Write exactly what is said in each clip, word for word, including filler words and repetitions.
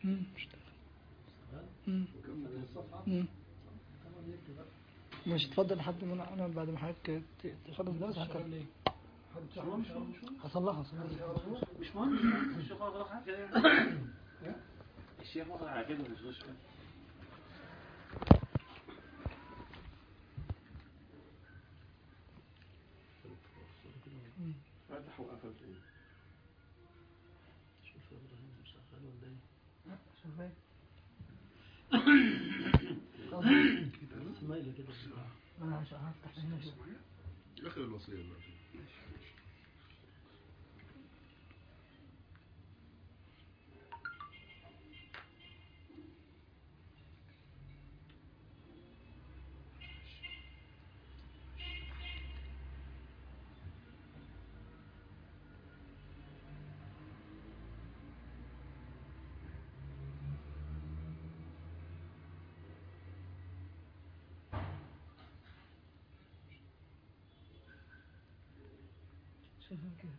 امم مش تفضل لحد ما انا بعد ما حضرتك تخلص درس هكمل. هصلحها هصلحها مش مهم. الشيخ واخد على كده. الشيخ واخد على كده مش مشكلة. فتح وقفل ايه؟ شوف يا ابراهيم شغال ولا ايه؟ لا شغال. اسماعيل كده. انا هفتح هنا شوف. اخر الوصية بقى. شغال كده.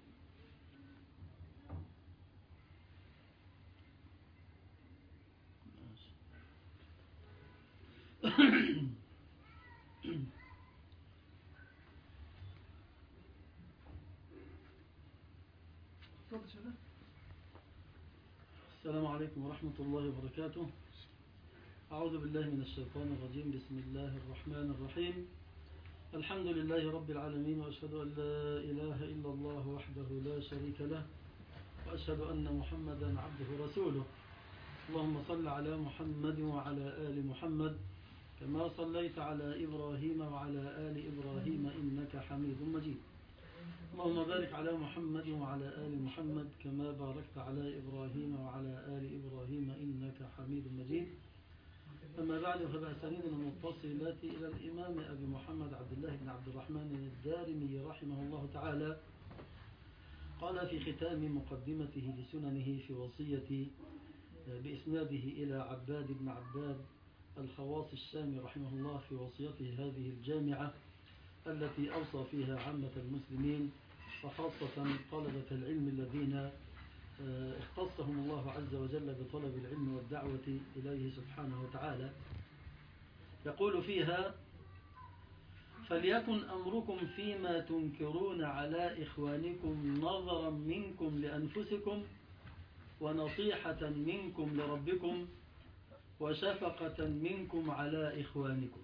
السلام عليكم ورحمة الله وبركاته. أعوذ بالله من الشيطان الرجيم. بسم الله الرحمن الرحيم. الحمد لله رب العالمين، وأشهد أن لا إله إلا الله وحده لا شريك له، وأشهد أن محمدا عبده ورسوله. اللهم صل على محمد وعلى آل محمد كما صليت على إبراهيم وعلى آل إبراهيم إنك حميد مجيد. اللهم بارك على محمد وعلى آل محمد كما باركت على إبراهيم وعلى آل إبراهيم إنك حميد مجيد. أما بعد، فبأسانيد المتصلات إلى الإمام أبي محمد عبد الله بن عبد الرحمن الدارمي رحمه الله تعالى، قال في ختام مقدمته لسننه في وصية بإسناده إلى عباد بن عباد الخواص الشامي رحمه الله في وصيته هذه الجامعة التي أوصى فيها عامة المسلمين وخاصة طلبة العلم الذين اختصهم الله عز وجل بطلب العلم والدعوة إليه سبحانه وتعالى. يقول فيها: فليكن أمركم فيما تنكرون على إخوانكم نظرا منكم لأنفسكم ونصيحة منكم لربكم وشفقة منكم على إخوانكم.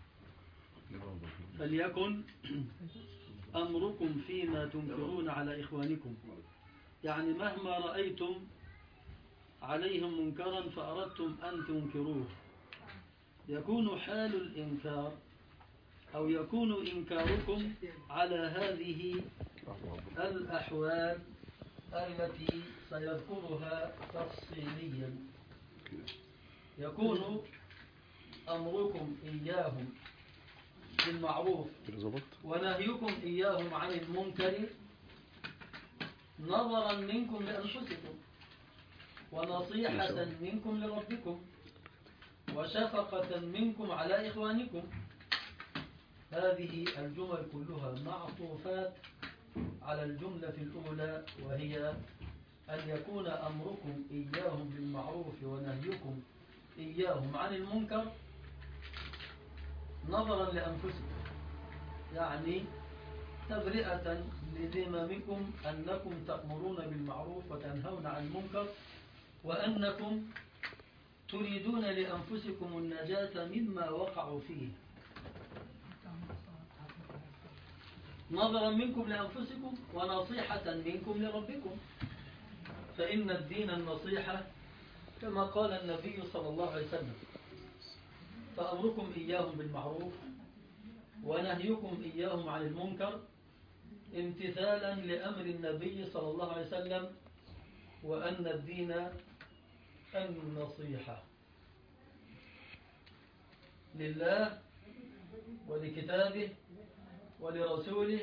فليكن أمركم فيما تنكرون على إخوانكم، يعني مهما رأيتم عليهم منكرا فأردتم أن تنكروه، يكون حال الإنكار أو يكون إنكاركم على هذه الأحوال التي سيذكرها تفصيليا. يكون أمركم إياهم بالمعروف ونهيكم إياهم عن المنكر نظرا منكم لأنفسكم ونصيحة منكم لربكم وشفقة منكم على إخوانكم. هذه الجمل كلها معطوفات على الجملة الأولى، وهي أن يكون أمركم إياهم بالمعروف ونهيكم إياهم عن المنكر نظرا لأنفسكم، يعني تبرئة لذممكم أنكم تأمرون بالمعروف وتنهون عن المنكر، وأنكم تريدون لأنفسكم النجاة مما وقعوا فيه نظرا منكم لأنفسكم ونصيحة منكم لربكم، فإن الدين النصيحة كما قال النبي صلى الله عليه وسلم: فأمركم إياهم بالمعروف ونهيكم إياهم عن المنكر امتثالا لأمر النبي صلى الله عليه وسلم، وأن الدين النصيحة لله ولكتابه ولرسوله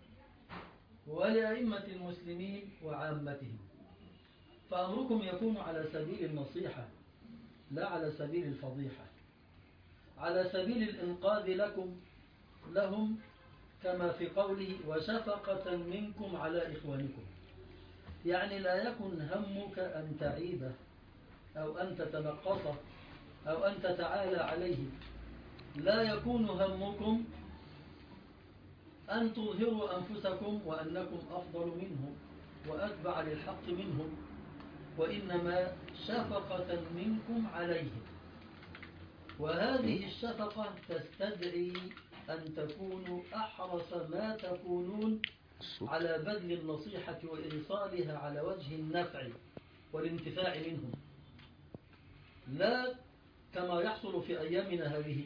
ولأئمة المسلمين وعامتهم. فأمركم يكون على سبيل النصيحة لا على سبيل الفضيحة، على سبيل الإنقاذ لكم لهم، كما في قوله: وشفقة منكم على إخوانكم، يعني لا يكن همك أن تعيبه أو أن تتنقصه أو أن تتعالى عليه، لا يكون همكم أن تظهروا أنفسكم وأنكم أفضل منهم وأتبع للحق منهم، وإنما شفقة منكم عليهم. وهذه الشفقة تستدعي أن تكونوا أحرص ما تكونون على بذل النصيحة وإيصالها على وجه النفع والانتفاع منهم، لا كما يحصل في أيامنا هذه: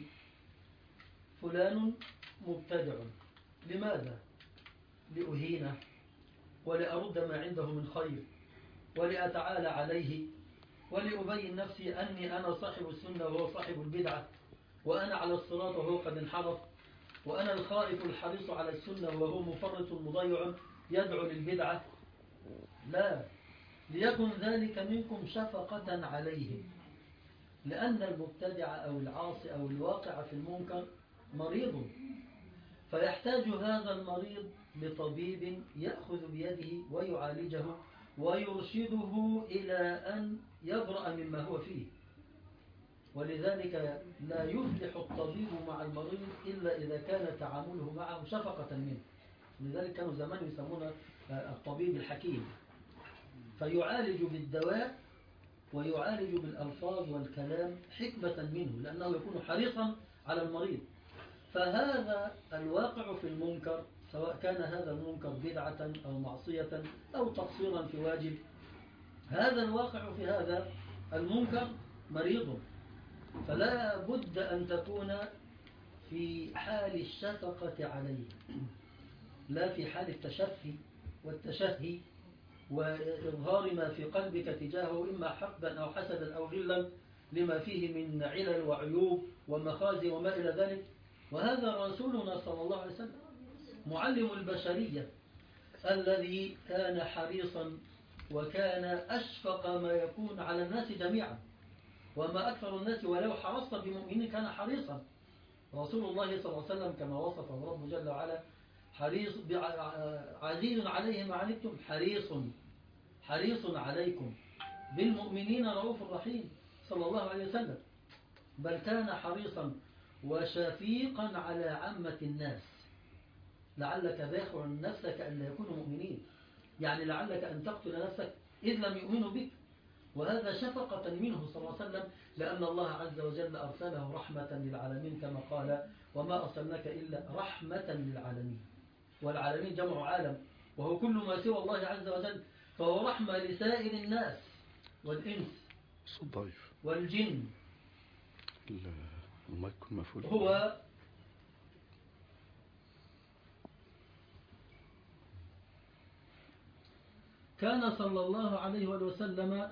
فلان مبتدع، لماذا؟ لأهينه ولأرد ما عنده من خير ولأتعالى عليه ولأبين نفسي أني أنا صاحب السنة وهو صاحب البدعة، وأنا على الصراط وهو قد انحرف، وأنا الخائف الحريص على السنة وهو مفرط مضيع يدعو للبدعة. لا، ليكن ذلك منكم شفقة عليهم، لأن المبتدع أو العاصي أو الواقع في المنكر مريض، فيحتاج هذا المريض لطبيب يأخذ بيده ويعالجه ويرشده إلى أن يبرأ مما هو فيه. ولذلك لا يفلح الطبيب مع المريض إلا إذا كان تعامله معه شفقة منه. لذلك كانوا زمان يسمونه الطبيب الحكيم، فيعالج بالدواء ويعالج بالألفاظ والكلام حكمة منه، لأنه يكون حريصا على المريض. فهذا الواقع في المنكر، سواء كان هذا المنكر بدعة أو معصية أو تقصيرا في واجب، هذا الواقع في هذا المنكر مريض، فلا بد أن تكون في حال الشفقة عليه، لا في حال التشفي والتشهي وإظهار ما في قلبك تجاهه، إما حقدا أو حسدا أو غلا لما فيه من علل وعيوب ومخازي وما إلى ذلك. وهذا رسولنا صلى الله عليه وسلم معلم البشرية الذي كان حريصا وكان أشفق ما يكون على الناس جميعا، وما أكثر الناس ولو حرصت بمؤمنين كان حريصا. رسول الله صلى الله عليه وسلم كما وصفه رب جل وعلا: حريص عزيز عليه ما عنتم حريص حريص عليكم بالمؤمنين رؤوف رحيم صلى الله عليه وسلم. بل كان حريصا وشفيقا على عامة الناس، لعلك باخع نفسك أن لا يكونوا مؤمنين، يعني لعلك أن تقتل نفسك إذ لم يؤمنوا بك. وهذا شفقة منه صلى الله عليه وسلم، لأن الله عز وجل أرسله رحمة للعالمين كما قال: وما أرسلناك إلا رحمة للعالمين. والعالمين جمع عالم، وهو كل ما سوى الله عز وجل، فهو رحمة لسائر الناس والإنس والجن. هو كان صلى الله عليه وسلم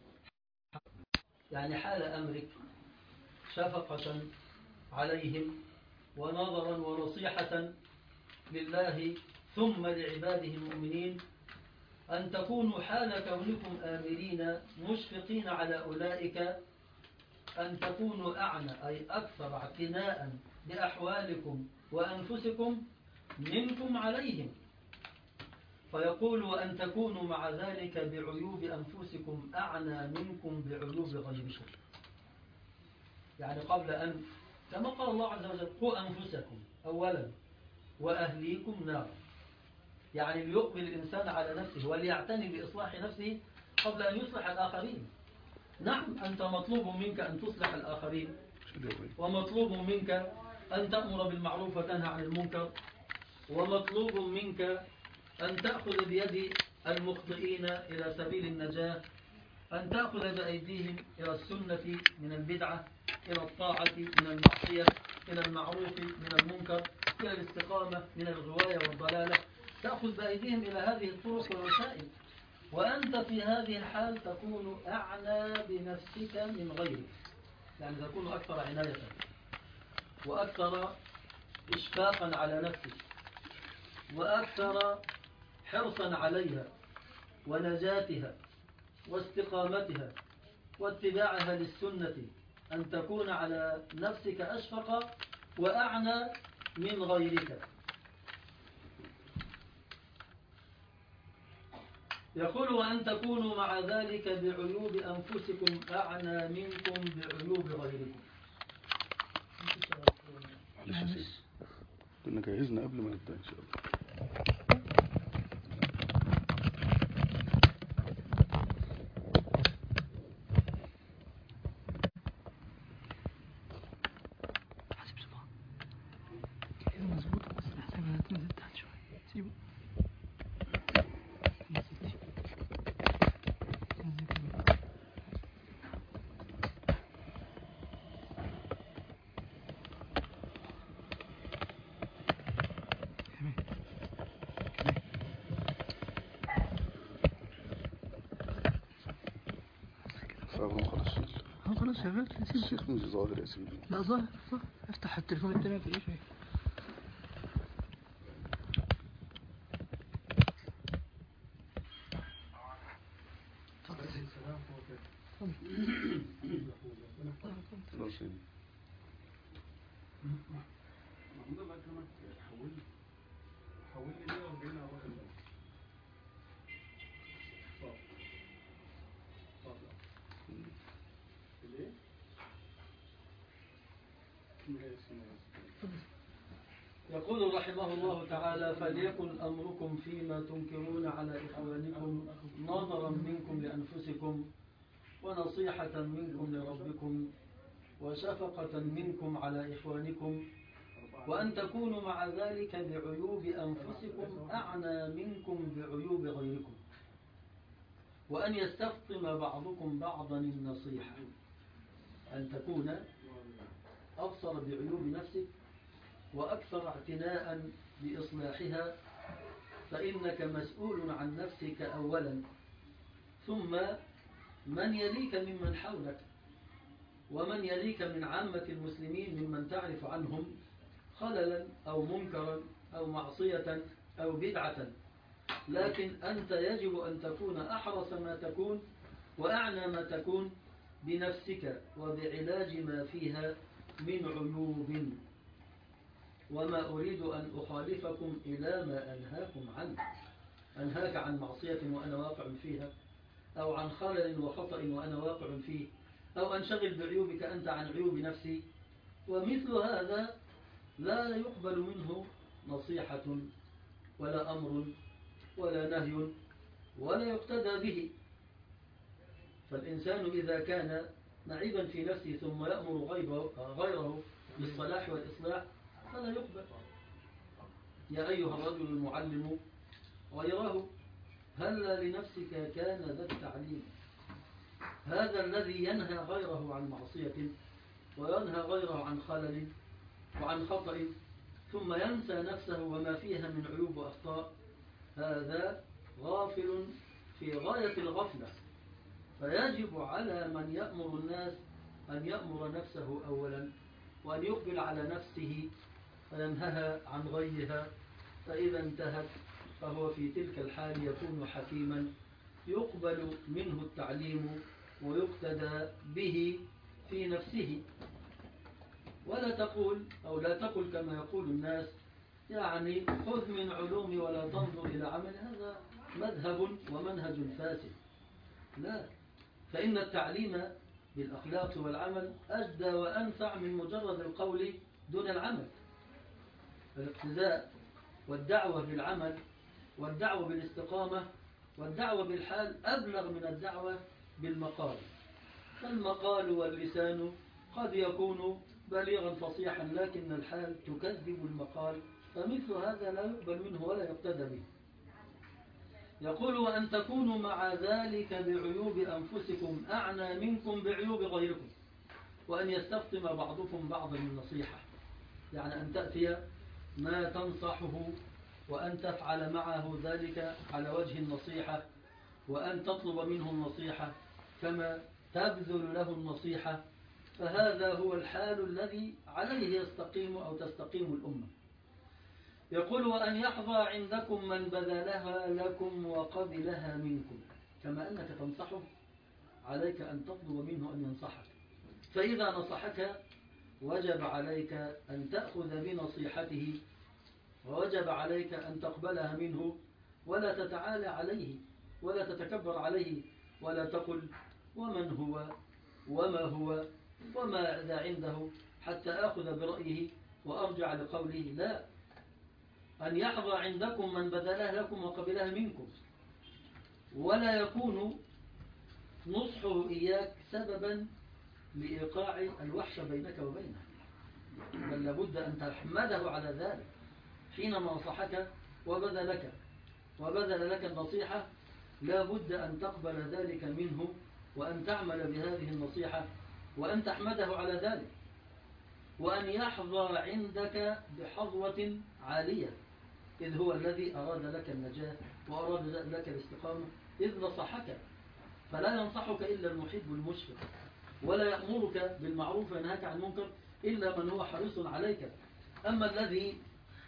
يعني حال أمرك شفقة عليهم ونظرا ونصيحة لله ثم لعباده المؤمنين، أن تكونوا حال كونكم آمرين مشفقين على أولئك أن تكونوا أعنى، أي أكثر اعتناء بأحوالكم وأنفسكم منكم عليهم. فيقول: وأن تكونوا مع ذلك بعيوب أنفسكم أعنى منكم بعيوب غيركم. يعني قبل أن، كما قال الله عز وجل: قوا أنفسكم أولا وأهليكم نارا. يعني ليقبل الإنسان على نفسه وليعتني بإصلاح نفسه قبل أن يصلح الآخرين. نعم، أنت مطلوب منك أن تصلح الآخرين، ومطلوب منك أن تأمر بالمعروف وتنهى عن المنكر، ومطلوب منك أن تأخذ بيد المخطئين إلى سبيل النجاة، أن تأخذ بأيديهم إلى السنة من البدعة، إلى الطاعة من المعصية، إلى المعروف من المنكر، إلى الاستقامة من الغواية والضلالة. تأخذ بأيديهم إلى هذه الطرق والوسائل، وأنت في هذه الحال تكون أعنى بنفسك من غيرك، يعني تكون أكثر عناية وأكثر إشفاقا على نفسك وأكثر حرصا عليها ونجاتها واستقامتها واتباعها للسنة، أن تكون على نفسك أشفق وأعنى من غيرك. يقول وأن تكونوا مع ذلك بعيوب أنفسكم أعنى منكم بعيوب غيركم. معلش يا سيدي، كنا جهزنا قبل ما نبدأ إن شاء الله. حاسب صباع كده مظبوط، بس محتاجة تنزل تحت شوية. سيبه نزل دي. نزل كده. كمان. كمان. صعب ما خلاص شيل. اه خلاص شغال. سيبه. الشيخ مش ظاهر يا سيدي. لا ظاهر ظاهر. افتح التليفون التاني ما تلاقيش ايه. اتفضل يا سيدي. اتفضل. خلاص سيدي. يقول رحمه الله تعالى فليكن أمركم فيما تنكرون على إخوانكم نظرا منكم لأنفسكم ونصيحة منكم لربكم وشفقة منكم على إخوانكم وأن تكونوا مع ذلك بعيوب أنفسكم أعنى منكم بعيوب غيركم وأن يستفطم بعضكم بعضا النصيحة أن تكون أبصر بعيوب نفسك وأكثر اعتناء بإصلاحها فإنك مسؤول عن نفسك أولا ثم من يليك ممن حولك ومن يليك من عامة المسلمين ممن تعرف عنهم خللا أو منكرا أو معصية أو بدعة لكن أنت يجب أن تكون أحرص ما تكون وأعنى ما تكون بنفسك وبعلاج ما فيها من عيوب وما أريد أن أخالفكم إلى ما أنهاكم عنه أنهاك عن معصية وأنا واقع فيها أو عن خلل وخطأ وأنا واقع فيه أو أنشغل بعيوبك أنت عن عيوب نفسي ومثل هذا لا يقبل منه نصيحة ولا أمر ولا نهي ولا يقتدى به فالإنسان إذا كان معيبا في نفسه ثم يأمر غيره بالصلاح والإصلاح فلا يقبل يا أيها الرجل المعلم غيره هل لنفسك كان ذا التعليم هذا الذي ينهى غيره عن معصية وينهى غيره عن خلل وعن خطأ ثم ينسى نفسه وما فيها من عيوب وأخطاء هذا غافل في غاية الغفلة فيجب على من يأمر الناس أن يأمر نفسه أولا وأن يقبل على نفسه فينهها عن غيها فإذا انتهت فهو في تلك الحال يكون حكيما يقبل منه التعليم ويقتدى به في نفسه ولا تقول أو لا تقل كما يقول الناس يعني خذ من علومي ولا تنظر إلى عمل هذا مذهب ومنهج فاسد لا فإن التعليم بالأخلاق والعمل أجدى وأنفع من مجرد القول دون العمل الاقتداء والدعوة بالعمل والدعوة بالاستقامة والدعوة بالحال أبلغ من الدعوة بالمقال فالمقال واللسان قد يكون بليغا فصيحا لكن الحال تكذب المقال فمثل هذا لا يقبل منه ولا يقتدى به يقول وأن تكونوا مع ذلك بعيوب أنفسكم أعنى منكم بعيوب غيركم وأن يستفطم بعضكم بعضا النصيحة يعني أن تأتي ما تنصحه وأن تفعل معه ذلك على وجه النصيحة وأن تطلب منه النصيحة كما تبذل له النصيحة فهذا هو الحال الذي عليه يستقيم أو تستقيم الأمة يقول وأن يحظى عندكم من بذلها لكم وقبلها منكم كما أنك تنصحه عليك أن تطلب منه أن ينصحك فإذا نصحك وجب عليك أن تأخذ بنصيحته ووجب عليك أن تقبلها منه ولا تتعالى عليه ولا تتكبر عليه، ولا تقل ومن هو وما هو وماذا عنده حتى آخذ برأيه وأرجع لقوله. لا، أن يحظى عندكم من بذله لكم وقبله منكم، ولا يكون نصحه إياك سببا لإيقاع الوحشة بينك وبينه، بل لابد أن تحمده على ذلك حينما نصحك وبذلك وبذل لك النصيحة. لابد أن تقبل ذلك منه، وأن تعمل بهذه النصيحة، وأن تحمده على ذلك، وأن يحظى عندك بحظوة عالية، إذ هو الذي أراد لك النجاة وأراد لك الاستقامة، إذ نصحك. فلا ينصحك إلا المحب المشفق، ولا يأمرك بالمعروف وينهاك عن المنكر إلا من هو حريص عليك. أما الذي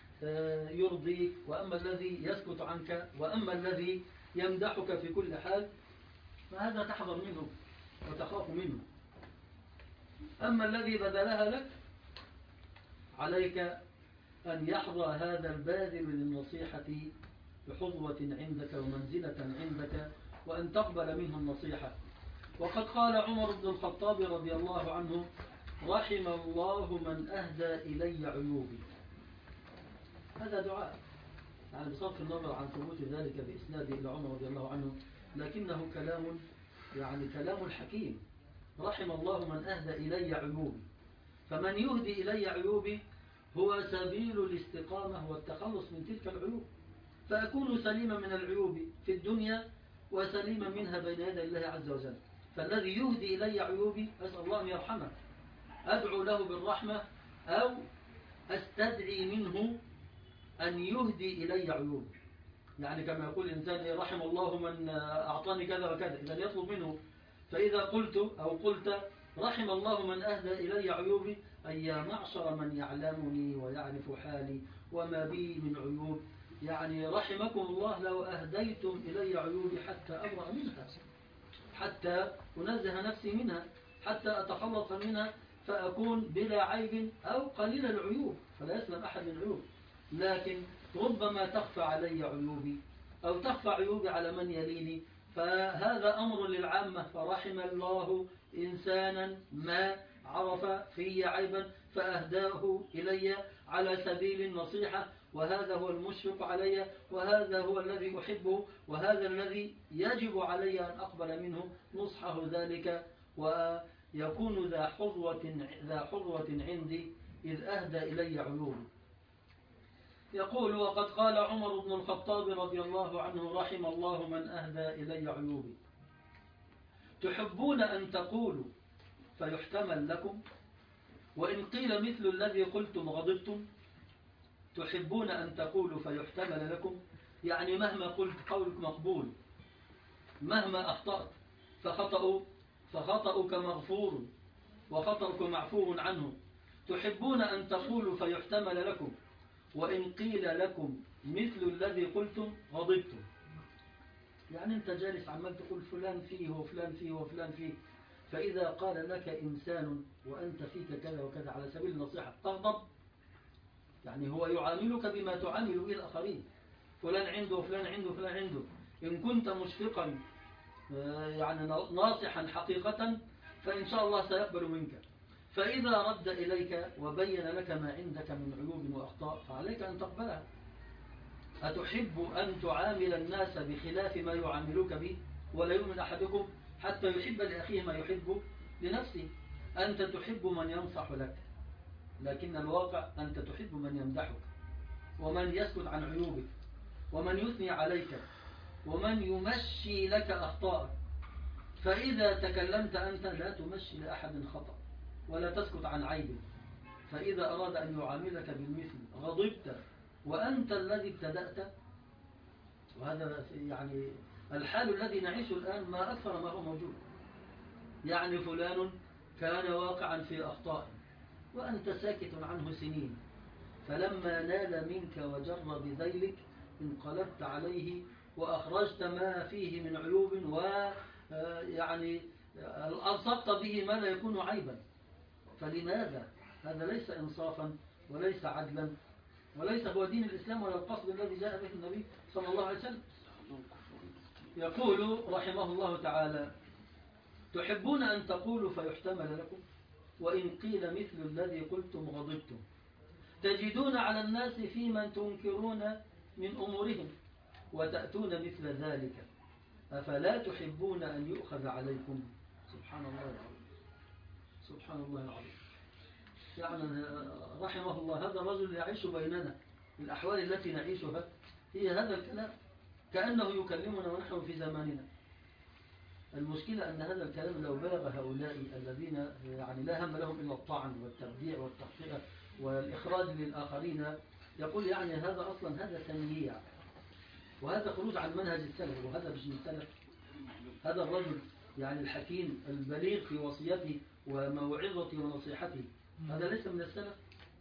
يرضيك، وأما الذي يسكت عنك، وأما الذي يمدحك في كل حال، فهذا تحذر منه وتخاف منه. أما الذي بذلها لك، عليك أن يحظى هذا الباذل للنصيحة بحظوة عندك ومنزلة عندك، وأن تقبل منه النصيحة. وقد قال عمر بن الخطاب رضي الله عنه: رحم الله من أهدى إلي عيوبي. هذا دعاء، يعني بصرف النظر عن ثبوت ذلك بإسناده إلى عمر رضي الله عنه، لكنه كلام يعني كلام الحكيم. رحم الله من أهدى إلي عيوبي. فمن يهدي إلي عيوبي هو سبيل الاستقامة والتخلص من تلك العيوب، فأكون سليما من العيوب في الدنيا وسليما منها بين يدي الله عز وجل. فالذي يهدي إلي عيوبي أسأل الله أن يرحمه، أدعو له بالرحمة، أو أستدعي منه أن يهدي إلي عيوبي. يعني كما يقول الإنسان: رحم الله من أعطاني كذا وكذا، إذا يطلب منه. فإذا قلت أو قلت رحم الله من أهدى إلي عيوبي، أي يا معشر من يعلمني ويعرف حالي وما بي من عيوب، يعني رحمكم الله لو أهديتم إلي عيوبي حتى أبرأ منها، حتى أنزه نفسي منها، حتى أتخلص منها، فأكون بلا عيب أو قليل العيوب، فلا يسلم أحد من عيوب. لكن ربما تخفى علي عيوبي أو تخفى عيوبي على من يليني، فهذا أمر للعامة. فرحم الله إنسانا ما عرف في عيبا فأهداه إلي على سبيل النصيحة، وهذا هو المشفق علي، وهذا هو الذي أحبه، وهذا الذي يجب علي أن أقبل منه نصحه ذلك، ويكون ذا حظوة, ذا حظوة عندي إذ أهدى إلي عيوبي. يقول: وقد قال عمر بن الخطاب رضي الله عنه: رحم الله من أهدى إلي عيوبي. تحبون أن تقولوا فيحتمل لكم، وإن قيل مثل الذي قلتم غضبتم. تحبون أن تقولوا فيحتمل لكم، يعني مهما قلت قولك مقبول، مهما أخطأت فخطأ فخطأك مغفور وخطأك معفو عنه. تحبون أن تقولوا فيحتمل لكم، وإن قيل لكم مثل الذي قلتم غضبتم. يعني أنت جالس عمال تقول فلان فيه وفلان فيه وفلان فيه، فإذا قال لك إنسان وأنت فيك كذا وكذا على سبيل النصيحة تغضب. يعني هو يعاملك بما تعامل به الآخرين، فلان عنده وفلان عنده وفلان عنده. إن كنت مشفقا يعني ناصحا حقيقة فإن شاء الله سيقبل منك. فإذا رد إليك وبين لك ما عندك من عيوب وأخطاء فعليك أن تقبلها. أتحب أن تعامل الناس بخلاف ما يعاملوك به؟ ولا يؤمن أحدكم حتى يحب لأخيه ما يحب لنفسه. أنت تحب من ينصح لك، لكن الواقع أنت تحب من يمدحك، ومن يسكت عن عيوبك، ومن يثني عليك، ومن يمشي لك أخطاءك. فإذا تكلمت أنت لا تمشي لأحد خطأ ولا تسكت عن عيب. فإذا أراد أن يعاملك بالمثل غضبت وأنت الذي ابتدأت. وهذا يعني الحال الذي نعيشه الآن ما أكثر ما هو موجود. يعني فلان كان واقعا في أخطاء وأنت ساكت عنه سنين، فلما نال منك وجر بذيلك انقلبت عليه وأخرجت ما فيه من عيوب، ويعني ألصقت به ما لا يكون عيبا. فلماذا؟ هذا ليس إنصافا وليس عدلا وليس هو دين الإسلام ولا القصد الذي جاء به النبي صلى الله عليه وسلم. يقول رحمه الله تعالى: تحبون أن تقولوا فيحتمل لكم، وإن قيل مثل الذي قلتم غضبتم، تجدون على الناس فيمن تنكرون من أمورهم وتأتون مثل ذلك، أفلا تحبون أن يؤخذ عليكم. سبحان الله العظيم، سبحان الله العظيم. يعني رحمه الله، هذا الرجل يعيش بيننا، الأحوال التي نعيشها هي هذا الكلام، كأنه يكلمنا ونحن في زماننا. المشكلة أن هذا الكلام لو بلغ هؤلاء الذين يعني لا هم لهم إلا الطعن والتبديع والتخطئة والإخراج للآخرين، يقول يعني هذا أصلا هذا تنييع، وهذا خروج عن منهج السلف، وهذا مش من السلف. هذا الرجل يعني الحكيم البليغ في وصيته وموعظته ونصيحته، هذا ليس من السلف.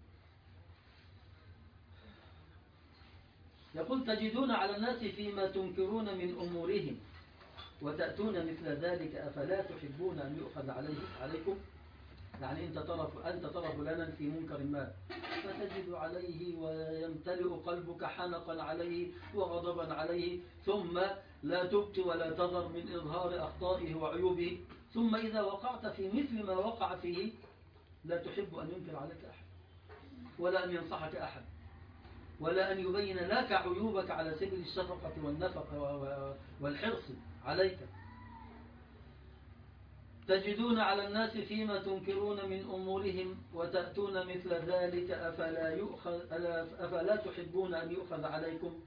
يقول: تجدون على الناس فيما تنكرون من أمورهم وتأتون مثل ذلك، أفلا تحبون أن يؤخذ عليه عليكم. يعني أنت ترى أنت ترى فلانا في منكر ما، فتجد عليه ويمتلئ قلبك حنقا عليه وغضبا عليه، ثم لا تبقي ولا تذر من إظهار أخطائه وعيوبه، ثم إذا وقعت في مثل ما وقع فيه لا تحب أن ينكر عليك أحد، ولا أن ينصحك أحد، ولا أن يبين لك عيوبك على سبيل الشفقة والنفقة والحرص عليك. تجدون على الناس فيما تنكرون من أمورهم وتأتون مثل ذلك، أفلا, يؤخذ أفلا تحبون أن يؤخذ عليكم.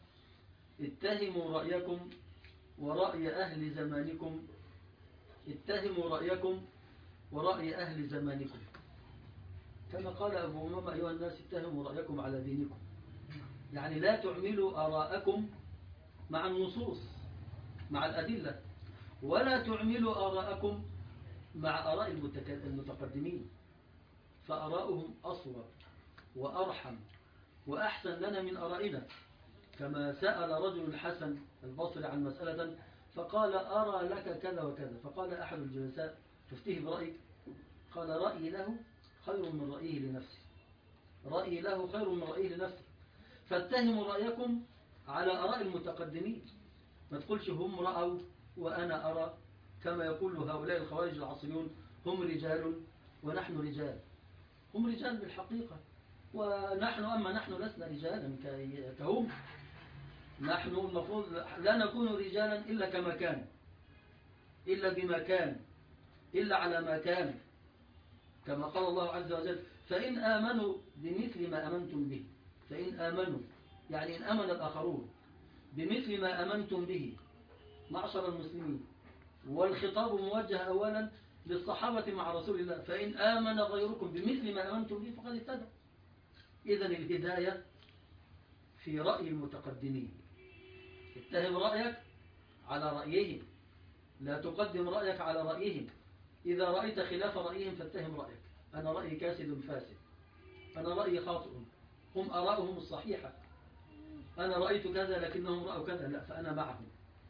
اتهموا رأيكم ورأي أهل زمانكم، اتهموا رأيكم ورأي أهل زمانكم، كما قال أبو أمامة: أيها الناس اتهموا رأيكم على دينكم. يعني لا تعملوا آراءكم مع النصوص مع الأدلة، ولا تعملوا آراءكم مع آراء المتقدمين، فآراؤهم أصوب وأرحم وأحسن لنا من آرائنا. كما سأل رجل الحسن البصري عن مسألة فقال: أرى لك كذا وكذا، فقال أحد الجلساء: تفتيه برأيك؟ قال: رأيي له خير من رأيه لنفسه، رأيي له خير من رأيه لنفسه. فاتهموا رأيكم على آراء المتقدمين، ما تقولش هم رأوا وأنا أرى، كما يقول هؤلاء الخوارج العصريون: هم رجال ونحن رجال. هم رجال بالحقيقة، ونحن أما نحن لسنا رجالا كهم. نحن المفروض لا نكون رجالا إلا كما كان، إلا بما كان، إلا على ما كان، كما قال الله عز وجل: فإن آمنوا بمثل ما أمنتم به، فإن آمنوا يعني إن آمن الآخرون بمثل ما أمنتم به معشر المسلمين، والخطاب موجه أولا للصحابة مع رسول الله، فإن آمن غيركم بمثل ما أمنتم به فقد اهتدوا. إذن الهداية في رأي المتقدمين. اتهم رأيك على رأيهم، لا تقدم رأيك على رأيهم. إذا رأيت خلاف رأيهم فاتهم رأيك: أنا رأيي كاسد فاسد، أنا رأيي خاطئ، هم أراءهم الصحيحة، أنا رأيت كذا لكنهم رأوا كذا، لا، فأنا معهم،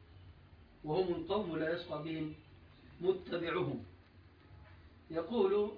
وهم القوم لا يشقى بهم متبعهم. يقول: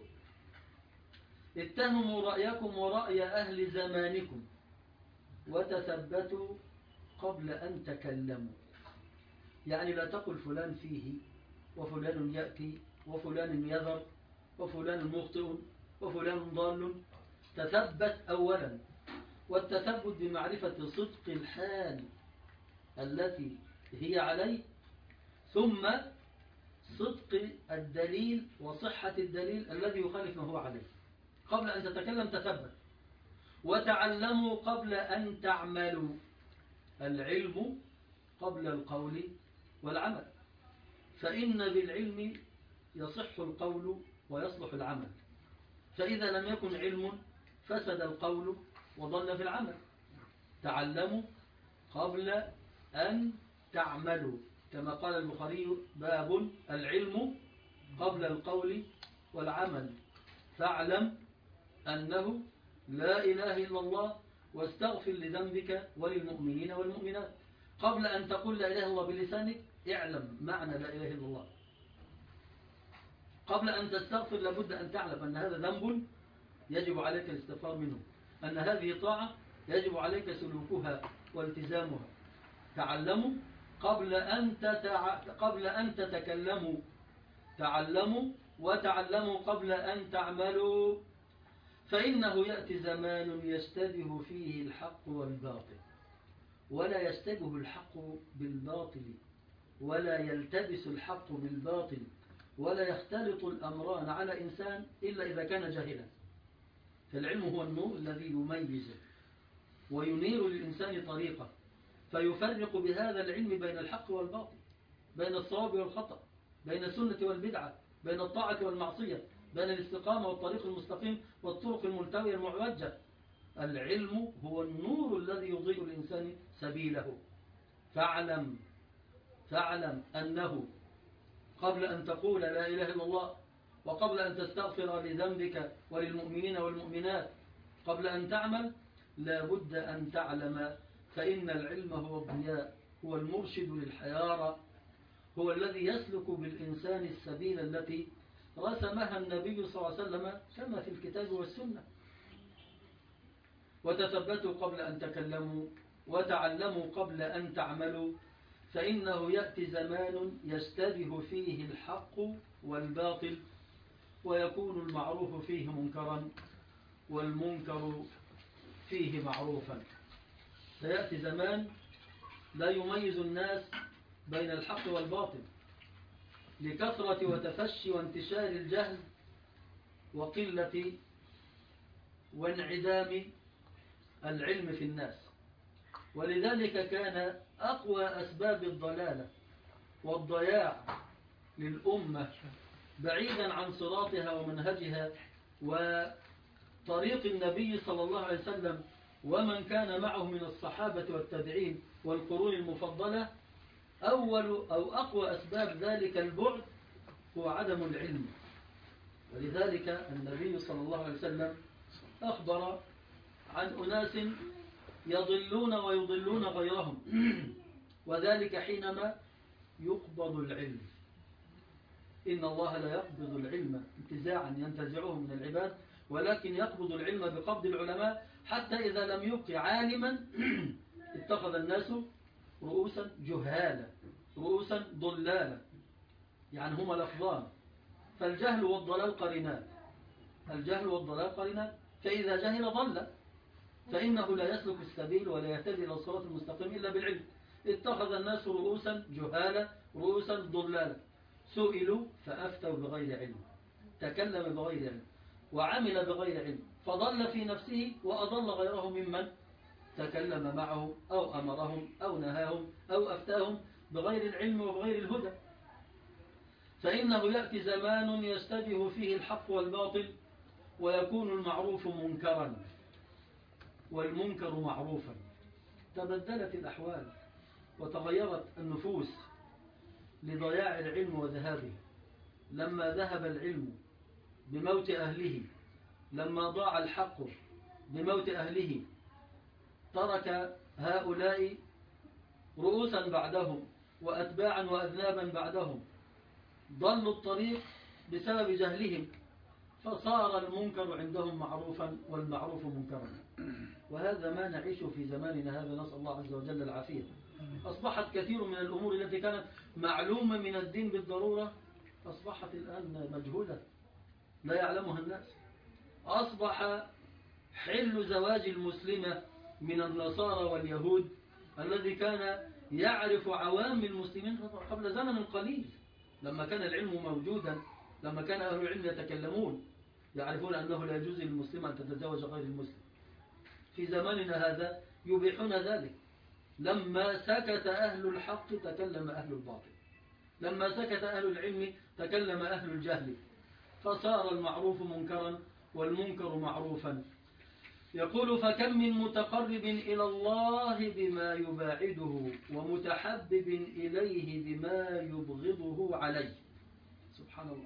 اتهموا رأيكم ورأي أهل زمانكم وتثبتوا قبل أن تكلموا. يعني لا تقل فلان فيه وفلان يأتي وفلان يذر وفلان مخطئ وفلان ضال. تثبت أولا، والتثبت بمعرفة صدق الحال التي هي عليه، ثم صدق الدليل وصحة الدليل الذي يخالف ما هو عليه. قبل أن تتكلم تثبت. وتعلموا قبل أن تعملوا، العلم قبل القول والعمل، فإن بالعلم يصح القول ويصلح العمل، فإذا لم يكن علم فسد القول وضل في العمل. تعلموا قبل أن تعملوا، كما قال البخاري: باب العلم قبل القول والعمل، فاعلم أنه لا إله إلا الله واستغفر لذنبك وللمؤمنين والمؤمنات. قبل أن تقول لا إله إلا الله بلسانك اعلم معنى لا إله إلا الله. قبل أن تستغفر لابد أن تعلم أن هذا ذنب يجب عليك الاستغفار منه، أن هذه طاعة يجب عليك سلوكها والتزامها. تعلموا قبل أن, تتع... قبل أن تتكلموا تعلموا وتعلموا قبل أن تعملوا، فإنه يأتي زمان يشتبه فيه الحق والباطل، ولا يشتبه الحق بالباطل، ولا يلتبس الحق بالباطل، ولا يختلط الأمران على إنسان إلا إذا كان جاهلا. فالعلم هو النور الذي يميز وينير للإنسان طريقه، فيفرق بهذا العلم بين الحق والباطل، بين الصواب والخطأ، بين السنة والبدعة، بين الطاعة والمعصية، بين الاستقامة والطريق المستقيم والطرق الملتوية المعوجة. العلم هو النور الذي يضيء الإنسان سبيله. فاعلم فاعلم أنه قبل أن تقول لا إله إلا الله، وقبل أن تستغفر لذنبك وللمؤمنين والمؤمنات، قبل أن تعمل لا بد أن تعلم، فإن العلم هو الضياء، هو المرشد للحيارى، هو الذي يسلك بالإنسان السبيل التي رسمها النبي صلى الله عليه وسلم كما في الكتاب والسنة. وتثبتوا قبل أن تكلموا وتعلموا قبل أن تعملوا، فإنه يأتي زمان يشتبه فيه الحق والباطل، ويكون المعروف فيه منكرا والمنكر فيه معروفا. سيأتي زمان لا يميز الناس بين الحق والباطل لكثرة وتفشي وانتشار الجهل وقلة وانعدام العلم في الناس. ولذلك كان أقوى أسباب الضلالة والضياع للأمة بعيدا عن صراطها ومنهجها وطريق النبي صلى الله عليه وسلم ومن كان معه من الصحابة والتابعين والقرون المفضلة، أول أو أقوى أسباب ذلك البعد هو عدم العلم. ولذلك النبي صلى الله عليه وسلم أخبر عن أناس يضلون ويضلون غيرهم، وذلك حينما يقبض العلم. إن الله لا يقبض العلم انتزاعا ينتزعه من العباد، ولكن يقبض العلم بقبض العلماء، حتى إذا لم يبق عالما اتخذ الناس رؤوسا جهالا رؤوسا ضلالا، يعني هما لفظان. فالجهل والضلال قرينان، الجهل والضلال قرينان، فإذا جهل ضل، فإنه لا يسلك السبيل ولا يهتدي إلى الصراط المستقيم إلا بالعلم. اتخذ الناس رؤوسا جهالا رؤوسا ضلالا، سئلوا فأفتوا بغير علم، تكلم بغير علم وعمل بغير علم، فضل في نفسه وأضل غيره ممن تكلم معه أو أمرهم أو نهاهم أو أفتاهم بغير العلم وبغير الهدى. فإنه يأتي زمان يشتبه فيه الحق والباطل، ويكون المعروف منكرا والمنكر معروفا. تبدلت الأحوال وتغيرت النفوس لضياع العلم وذهابه. لما ذهب العلم بموت أهله، لما ضاع الحق بموت أهله، ترك هؤلاء رؤوسا بعدهم وأتباعا وأذنابا بعدهم، ضلوا الطريق بسبب جهلهم، فصار المنكر عندهم معروفا والمعروف منكرا. وهذا ما نعيش في زماننا هذا، نسأل الله عز وجل العافية. أصبحت كثير من الأمور التي كانت معلومة من الدين بالضرورة أصبحت الآن مجهولة لا يعلمها الناس. أصبح حل زواج المسلمة من النصارى واليهود الذي كان يعرف عوام المسلمين قبل زمن قليل، لما كان العلم موجودا، لما كان أهل العلم يتكلمون يعرفون أنه لا يجوز للمسلم أن تتزوج غير المسلم. في زماننا هذا يبيحون ذلك. لما سكت أهل الحق تكلم أهل الباطل، لما سكت أهل العلم تكلم أهل الجهل، فصار المعروف منكرا والمنكر معروفا. يقول: فكم من متقرب إلى الله بما يباعده، ومتحبب إليه بما يبغضه عليه. سبحان الله.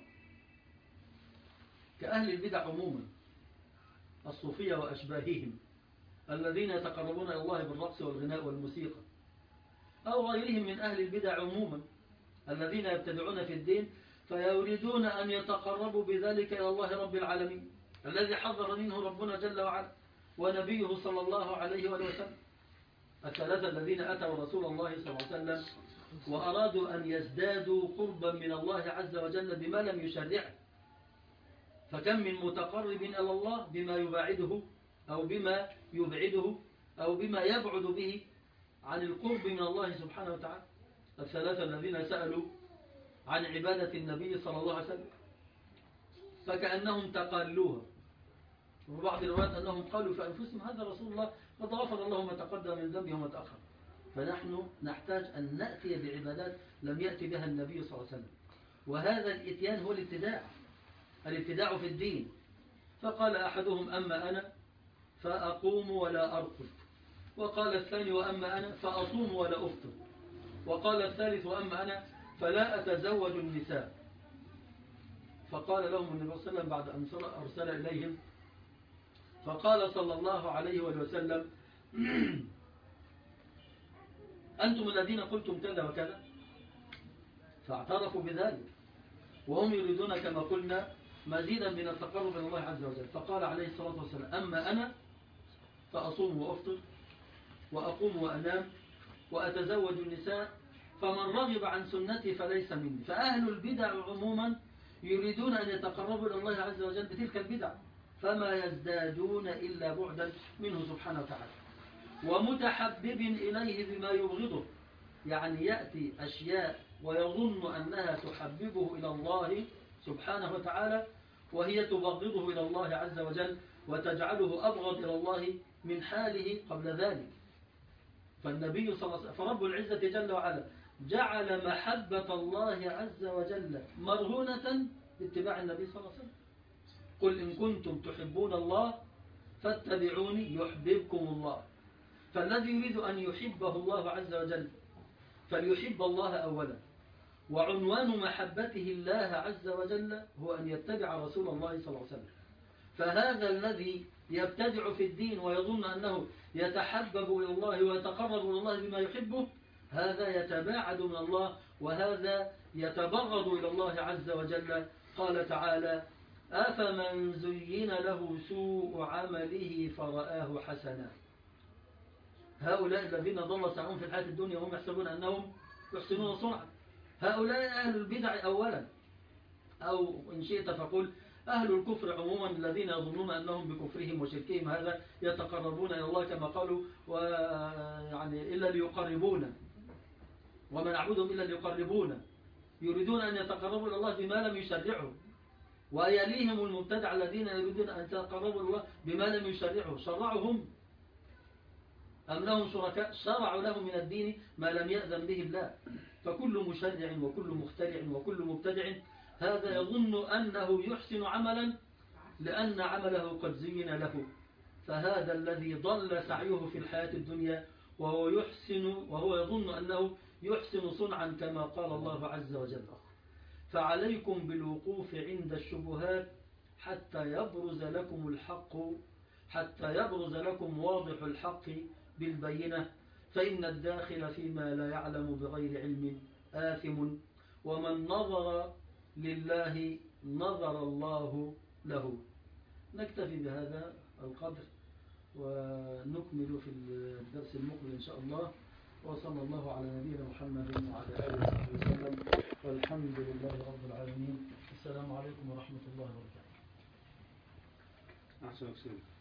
كأهل البدع عموما، الصوفية وأشباههم الذين يتقربون إلى الله بالرقص والغناء والموسيقى، أو غيرهم من أهل البدع عموما الذين يبتدعون في الدين فيريدون أن يتقربوا بذلك إلى الله رب العالمين الذي حذر منه ربنا جل وعلا ونبيه صلى الله عليه وسلم. الثلاثة الذين أتوا رسول الله صلى الله عليه وسلم وأرادوا أن يزدادوا قربا من الله عز وجل بما لم يشرعه. فكم من متقرب إلى الله بما يباعده أو بما يبعده أو بما يبعد به عن القرب من الله سبحانه وتعالى. الثلاثة الذين سألوا عن عبادة النبي صلى الله عليه وسلم فكأنهم تقالوها، وبعض الروايات أنهم قالوا في أنفسهم هذا رسول الله قد غفر الله ما تقدم من ذنبه وما تأخر. فنحن نحتاج أن نأتي بعبادات لم يأتي بها النبي صلى الله عليه وسلم، وهذا الإتيان هو الابتداع، الابتداع في الدين. فقال أحدهم أما أنا فأقوم ولا أرقد، وقال الثاني وأما أنا فأصوم ولا أفطر، وقال الثالث وأما أنا فلا أتزوج النساء. فقال لهم النبي صلى الله عليه وسلم بعد أن أرسل إليهم فقال صلى الله عليه وسلم أنتم الذين قلتم كذا وكذا، فاعترفوا بذلك وهم يريدون كما قلنا مزيدا من التقرب إلى الله عز وجل. فقال عليه الصلاة والسلام أما أنا فأصوم وأفطر وأقوم وأنام وأتزوج النساء، فمن رغب عن سنتي فليس مني. فأهل البدع عموما يريدون أن يتقربوا إلى الله عز وجل بتلك البدع، فما يزدادون إلا بعدا منه سبحانه وتعالى، ومتحبب إليه بما يبغضه. يعني يأتي أشياء ويظن أنها تحببه إلى الله سبحانه وتعالى وهي تبغضه إلى الله عز وجل وتجعله أبغض إلى الله من حاله قبل ذلك. فالنبي صلى الله عليه وسلم فرب العزة جل وعلا جعل محبة الله عز وجل مرهونة باتباع النبي صلى الله عليه وسلم. قل إن كنتم تحبون الله فاتبعوني يحببكم الله. فالذي يريد أن يحبه الله عز وجل فليحب الله أولا، وعنوان محبته الله عز وجل هو أن يتبع رسول الله صلى الله عليه وسلم. فهذا الذي يبتدع في الدين ويظن أنه يتحبب إلى الله ويتقرب إلى الله بما يحبه، هذا يتباعد من الله وهذا يتبغض إلى الله عز وجل. قال تعالى أفمن زين له سوء عمله فرآه حسنا. هؤلاء الذين ضل سعيهم في الحياة الدنيا وهم يحسبون أنهم يحسنون صنعا. هؤلاء أهل البدع أولا، أو إن شئت فقل أهل الكفر عموما الذين يظنون أنهم بكفرهم وشركهم هذا يتقربون إلى الله كما قالوا ويعني إلا ليقربونا، وما نعبدهم إلا ليقربونا. يريدون أن يتقربوا إلى الله بما لم يشرعه، ويليهم المبتدع الذين يريدون أن يتقربوا إلى الله بما لم يشرعه. شرعهم أم لهم شركاء شرعوا لهم من الدين ما لم يأذن به الله. فكل مشرع وكل مخترع وكل مبتدع هذا يظن أنه يحسن عملا لأن عمله قد زين له. فهذا الذي ضل سعيه في الحياة الدنيا وهو يحسن وهو يظن أنه يحسن صنعا كما قال الله عز وجل. فعليكم بالوقوف عند الشبهات حتى يبرز لكم الحق حتى يبرز لكم واضح الحق بالبينة، فإن الداخل فيما لا يعلم بغير علم آثم، ومن نظر لله نظر الله له. نكتفي بهذا القدر ونكمل في الدرس المقبل إن شاء الله. وصلى الله على نبينا محمد وعلى آله وصحبه وسلم، والحمد لله رب العالمين. السلام عليكم ورحمة الله وبركاته. أحسن.